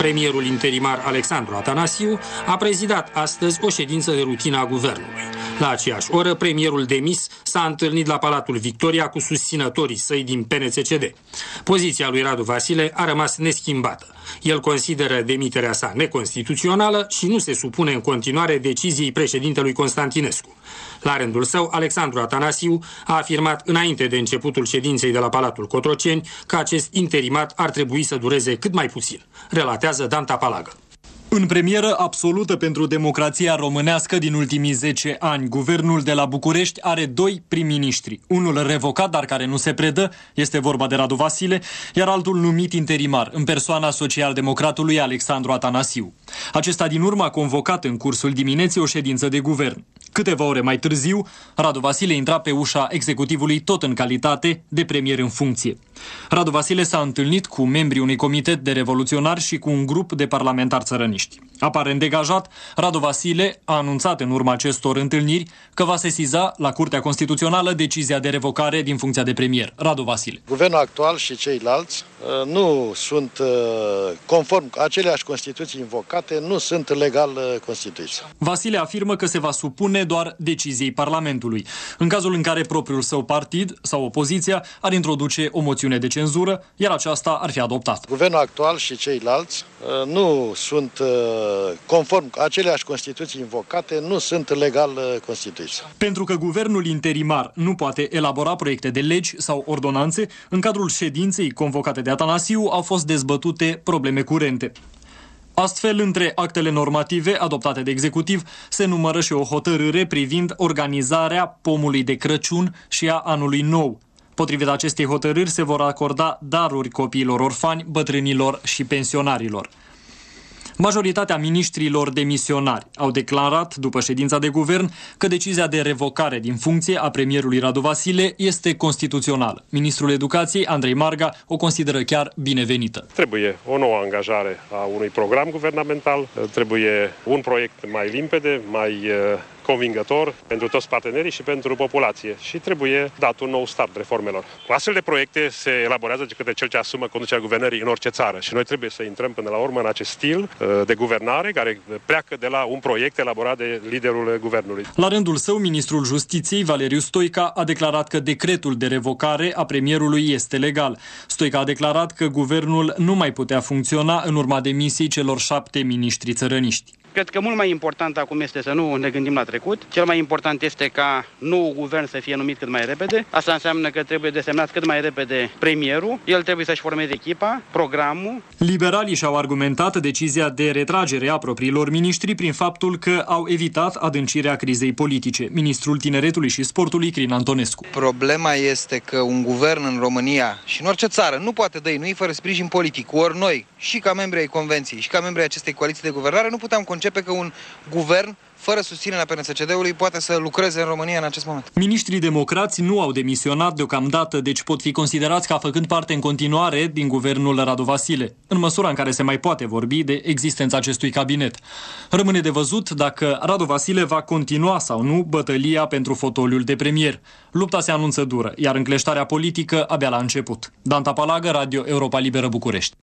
Premierul interimar Alexandru Atanasiu a prezidat astăzi o ședință de rutină a guvernului. La aceeași oră, premierul demis s-a întâlnit la Palatul Victoria cu susținătorii săi din PNCCD. Poziția lui Radu Vasile a rămas neschimbată. El consideră demiterea sa neconstituțională și nu se supune în continuare deciziei președintelui Constantinescu. La rândul său, Alexandru Atanasiu a afirmat înainte de începutul ședinței de la Palatul Cotroceni că acest interimat ar trebui să dureze cât mai puțin, relatează Dan Tapalagă. În premieră absolută pentru democrația românească din ultimii 10 ani, guvernul de la București are 2 prim-ministri. Unul revocat, dar care nu se predă, este vorba de Radu Vasile, iar altul numit interimar, în persoana social-democratului Alexandru Atanasiu. Acesta din urmă a convocat în cursul dimineții o ședință de guvern. Câteva ore mai târziu, Radu Vasile intra pe ușa executivului tot în calitate de premier în funcție. Radu Vasile s-a întâlnit cu membrii unui comitet de revoluționari și cu un grup de parlamentari țărăniști. Aparent degajat, Radu Vasile a anunțat în urma acestor întâlniri că va sesiza la Curtea Constituțională decizia de revocare din funcția de premier. Radu Vasile. Guvernul actual și ceilalți nu sunt conform aceleași Constituții invocate, nu sunt legal constituiți. Vasile afirmă că se va supune doar deciziei Parlamentului, în cazul în care propriul său partid sau opoziția ar introduce o moțiune de cenzură, iar aceasta ar fi adoptată. Guvernul actual și ceilalți nu sunt conform aceleași Constituții invocate, nu sunt legal constituiți. Pentru că guvernul interimar nu poate elabora proiecte de legi sau ordonanțe, în cadrul ședinței convocate de Atanasiu au fost dezbătute probleme curente. Astfel, între actele normative adoptate de executiv se numără și o hotărâre privind organizarea pomului de Crăciun și a anului nou. Potrivit acestei hotărâri se vor acorda daruri copiilor orfani, bătrânilor și pensionarilor. Majoritatea miniștrilor demisionari au declarat, după ședința de guvern, că decizia de revocare din funcție a premierului Radu Vasile este constituțională. Ministrul Educației, Andrei Marga, o consideră chiar binevenită. Trebuie o nouă angajare a unui program guvernamental, trebuie un proiect mai limpede, mai convingător pentru toți partenerii și pentru populație și trebuie dat un nou start reformelor. Astfel de proiecte se elaborează de către cel ce asumă conducerea guvernării în orice țară și noi trebuie să intrăm până la urmă în acest stil de guvernare care pleacă de la un proiect elaborat de liderul guvernului. La rândul său, ministrul Justiției, Valeriu Stoica, a declarat că decretul de revocare a premierului este legal. Stoica a declarat că guvernul nu mai putea funcționa în urma demisiei celor 7 miniștri țărăniști. Cred că mult mai important acum este să nu ne gândim la trecut. Cel mai important este ca nou guvern să fie numit cât mai repede. Asta înseamnă că trebuie desemnat cât mai repede premierul. El trebuie să-și formeze echipa, programul. Liberalii și-au argumentat decizia de retragere a propriilor miniștri prin faptul că au evitat adâncirea crizei politice. Ministrul Tineretului și Sportului, Crin Antonescu. Problema este că un guvern în România și în orice țară nu poate dăinui fără sprijin politic. Ori noi, și ca membri ai Convenției, și ca membri ai acestei coaliții de guvernare, nu puteam concepe că un guvern fără susținerea PNCCD-ului poate să lucreze în România în acest moment. Miniștrii democrați nu au demisionat deocamdată, deci pot fi considerați ca făcând parte în continuare din guvernul Radu Vasile, în măsura în care se mai poate vorbi de existența acestui cabinet. Rămâne de văzut dacă Radu Vasile va continua sau nu bătălia pentru fotoliul de premier. Lupta se anunță dură, iar încleștarea politică abia la început. Dan Tapalagă, Radio Europa Liberă, București.